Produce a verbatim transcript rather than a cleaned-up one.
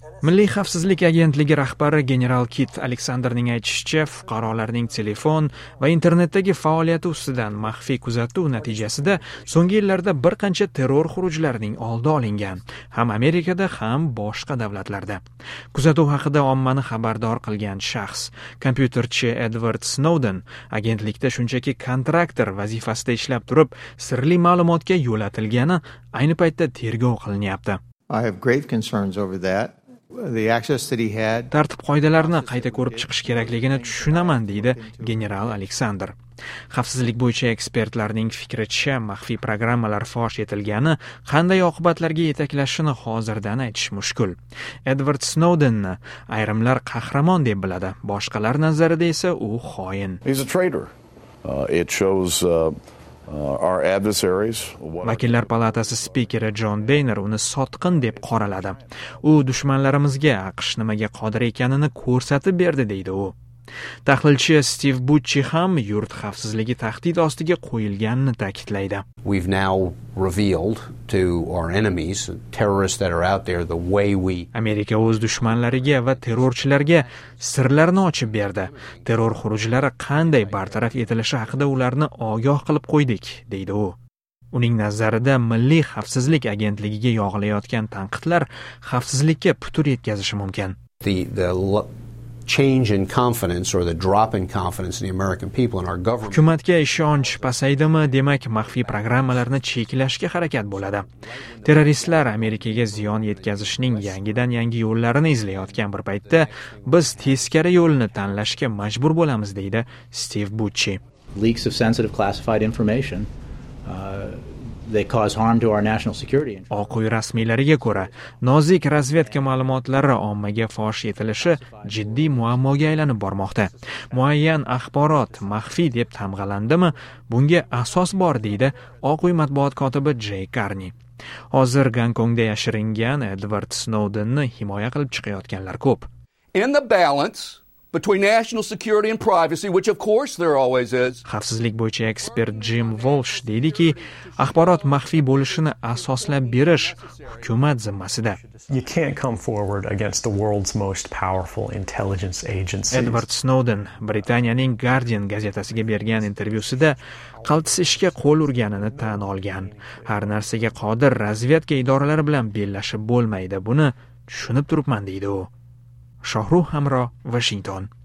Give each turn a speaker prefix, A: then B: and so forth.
A: Milliy xavfsizlik agentligi rahbari general Kit Alexanderning aytishicha, fuqarolarning telefon va internetdagi faoliyati ustidan maxfiy kuzatuv natijasida so'nggi yillarda bir qancha terror xurujlarining oldi olingan, ham Amerikada, ham boshqa davlatlarda. Kuzatuv haqida ommani xabardor qilgan shaxs, kompyuterchi Edward Snowden, agentlikda shunchaki kontraktor vazifasida ishlab turib, sirli ma'lumotga yo'latilgani ayni paytda tergov qilinyapti.
B: I have grave concerns over that. The access that he had.
A: Tartib qoidalarini qayta ko'rib chiqish kerakligini tushunaman, deydi general Alexander. Xavfsizlik bo'yicha ekspertlarning fikricha, maxfiy programmalar fosh etilgani qanday oqibatlarga yetaklashini hozirdan aytish mushkul. Edward Snowdenni ayrimlar qahramon deb biladi, boshqalar nazarida esa u xoin.
C: He's a traitor. Uh, it shows uh... Uh, our adversaries.
A: Vakillar palatasi spikeri John Boehner uni sotqin deb qoraladi. U dushmanlarimizga AQSh nimaga qodir ekanini ko'rsatib berdi, deydi u. Tahlilchi Steve Bucci ham yurt xavfsizligi tahdid ostiga qo'yilganini ta'kidlaydi.
D: We've now revealed to our enemies, terrorists that are out there, the way we
A: Amerika o'z dushmanlariga va terrorchilarga sirlarni ochib berdi. Terror xurujlari qanday bartaraf etilishi haqida ularni ogoh qilib qo'ydik, deydi u. Uning nazarida Milliy xavfsizlik agentligiga yog'ilayotgan tanqidlar xavfsizlikka putur yetkazishi mumkin.
D: The the change in confidence or the drop in confidence in the American people and our government.
A: Hukumatga ishonch pasaydimi, demak maxfiy programmalarni cheklashga harakat bo'ladi. Terroristlar Amerikaga ziyon yetkazishning yangidan yangi yo'llarini izlayotgan bir paytda biz teskari yo'lni tanlashga majbur bo'lamiz, deydi Steve Bucci.
E: Leaks of sensitive classified information uh, they cause harm to our national security.
A: Oq uy rasmiylariga ko'ra, nozik razvedka ma'lumotlari ommaga fosh etilishi jiddiy muammoga aylanib bormoqda. Muayyan axborot maxfiy deb tamg'alandimi, bunga asos bor, deydi Oq uy matbuot kotibi Jay Carney. Hozir Gonkongda yashiringan Edward Snowdenni himoya qilib chiqayotganlar ko'p.
F: In the balance between national security and privacy, which of course there always is.
A: Xavfsizlik bo'yicha ekspert Jim Walsh deydiki, axborot maxfiy bo'lishini asoslab berish hukumat zimmasida.
G: You can't come forward against the world's most powerful intelligence agencies.
A: Edward Snowden Britaniyaning Guardian gazetasiga bergan intervyusida qaltis ishga qo'l urganini tan olgan. Har narsaga qodir razvedka idoralari bilan bellashib bo'lmaydi, buni tushunib turibman, deydi u. Shohruh Hamro, Washington.